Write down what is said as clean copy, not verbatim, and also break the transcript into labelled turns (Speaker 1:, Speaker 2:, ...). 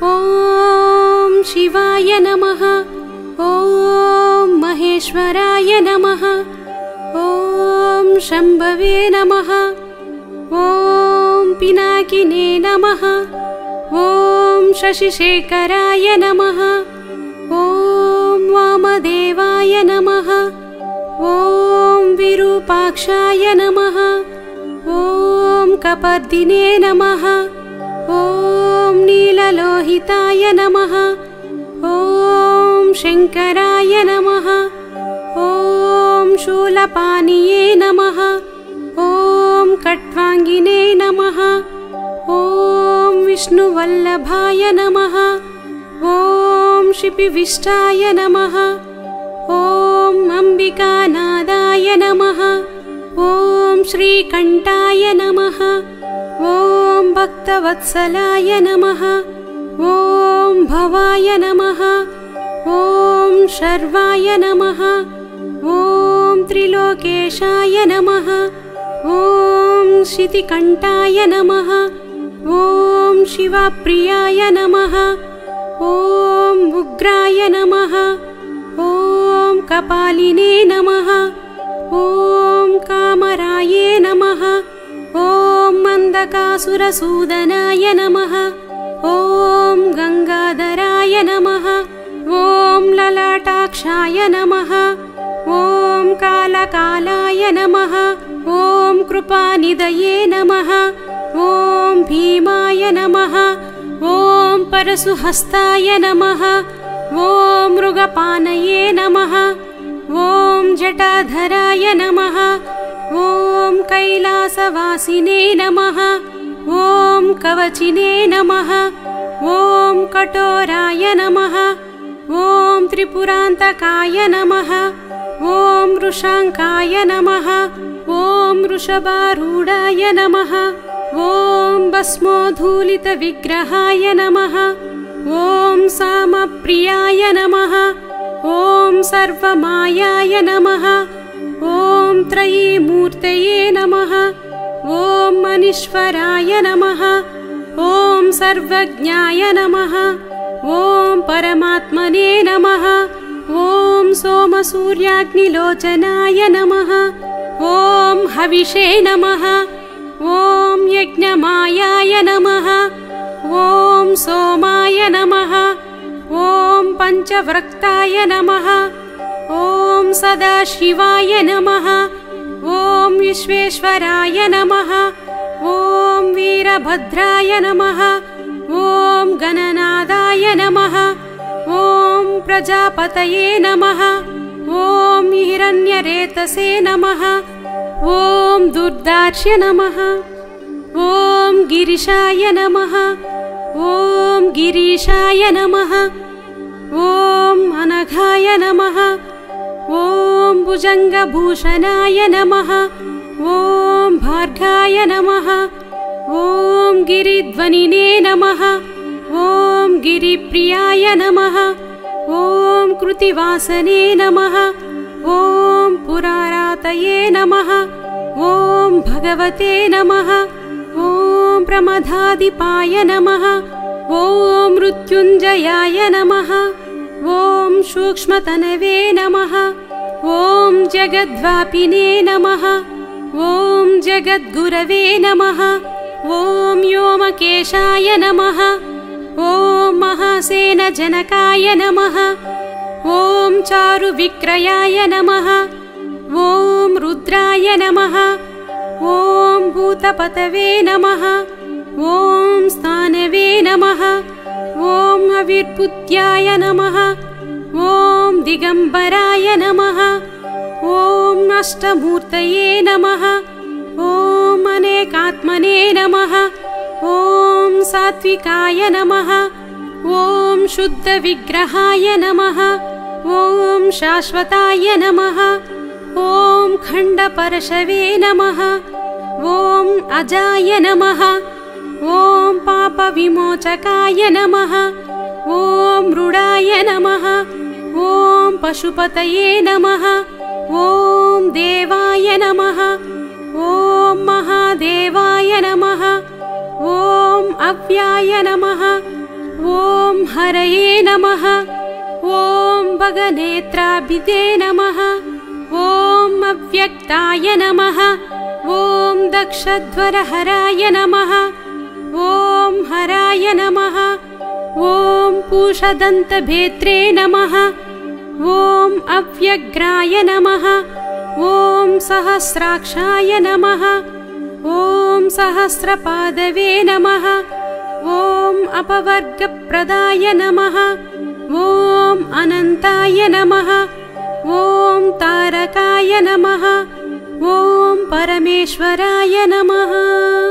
Speaker 1: ॐ शिवाय नमः। ॐ महेश्वराय नमः। ॐ शम्भवे नमः। ॐ पिनाकिने नमः। ॐ शशिशेखराय नमः। ॐ वामदेवाय नमः। ॐ विरूपाक्षाय नमः। ॐ कपर्दिने नमः। ॐ नीललोहिताय नमः। ॐ शङ्कराय नमः। ॐ शूलपाणिये नमः। ॐ खट्वाङ्गिने नमः। ॐ विष्णुवल्लभाय नमः। ॐ शिपिविष्टाय नमः। ॐ अम्बिकानादाय नमः। ॐ श्रीकण्ठाय नमः। ॐ भक्तवत्सलाय नमः। ॐ भवाय नमः। ॐ शर्वाय नमः। ॐ त्रिलोकेशाय नमः। ॐ शितिकण्ठाय नमः। ॐ शिवप्रियाय नमः। ॐ उग्राय नमः। ॐ कपालिने नमः। ॐ कामराये नमः। ॐ मन्दकासुरसूदनाय नमः। ॐ गङ्गाधराय नमः। ॐ ललाटाक्षाय नमः। ॐ कालकालाय नमः। ॐ कृपानिधये नमः। ॐ भीमाय नमः। ॐ परशुहस्ताय नमः। ॐ मृगपानये नमः। ॐ जटाधराय नमः। ॐ कैलासवासिने नमः। ॐ कवचिने नमः। ॐ कठोराय नमः। ॐ त्रिपुरान्तकाय नमः। ॐ वृषाङ्काय नमः। ॐ वृषभारूढाय नमः। ॐ भस्मोद्धूलितविग्रहाय नमः। ॐ सामप्रियाय नमः। ॐ सर्वमायाय नमः। ॐ त्रयीमूर्तये नमः। ॐ मनीश्वराय नमः। ॐ सर्वज्ञाय नमः। ॐ परमात्मने नमः। ॐ सोमसूर्याग्निलोचनाय नमः। ॐ हविषे नमः। ॐ यज्ञमायाय नमः। ॐ सोमाय नमः। ॐ पञ्चवक्त्राय नमः। ॐ सदाशिवाय नमः। ॐ विश्वेश्वराय नमः। ॐ वीरभद्राय नमः। ॐ गणनादाय नमः। ॐ प्रजापतये नमः। ॐ हिरण्यरेतसे नमः। ॐ दुर्दाक्ष्य नमः। ॐ गिरिशाय नमः। ॐ गिरीशाय नमः। ॐ अनघाय नमः। ॐ भुजङ्गभूषणाय नमः। ॐ भार्गाय नमः। ॐ गिरिध्वनिने नमः। ॐ गिरिप्रियाय नमः। ॐ कृतिवासने नमः। ॐ पुरारातये नमः। ॐ भगवते नमः। ॐ प्रमदाधिपाय नमः। ॐ मृत्युञ्जयाय नमः। ॐ सूक्ष्मतनवे नमः। ॐ जगद्व्यापिने नमः। ॐ जगद्गुरवे नमः। ॐ व्योमकेशाय नमः। ॐ महासेनजनकाय नमः। ॐ चारुविक्रयाय नमः। ॐ रुद्राय नमः। ॐ भूतपतवे नमः। ॐ स्थानवे नमः। ॐ अविर्भूत्याय नमः। ॐ दिगम्बराय नमः। ॐ अष्टमूर्तये नमः। ॐ अनेकात्मने नमः। ॐ सात्विकाय नमः। ॐ शुद्धविग्रहाय नमः। ॐ शाश्वताय नमः। ॐ खण्डपरशवे नमः। ॐ अजाय नमः। ॐ पापविमोचकाय नमः। ॐ मृडाय नमः। ॐ पशुपतये नमः। ॐ देवाय नमः। ॐ महादेवाय नमः। ॐ अव्याय नमः। ॐ हरये नमः ॐ भगनेत्राभिदे नमः ॐ अव्यक्ताय नमः ॐ दक्षध्वरहराय नमः ॐ हराय नमः ॐ पूषदन्तभेत्रे नमः ॐ अव्यग्राय नमः ॐ सहस्राक्षाय नमः ॐ सहस्रपादवे नमः ॐ अपवर्गप्रदाय नमः ॐ अनन्ताय नमः ॐ तारकाय नमः ॐ परमेश्वराय नमः।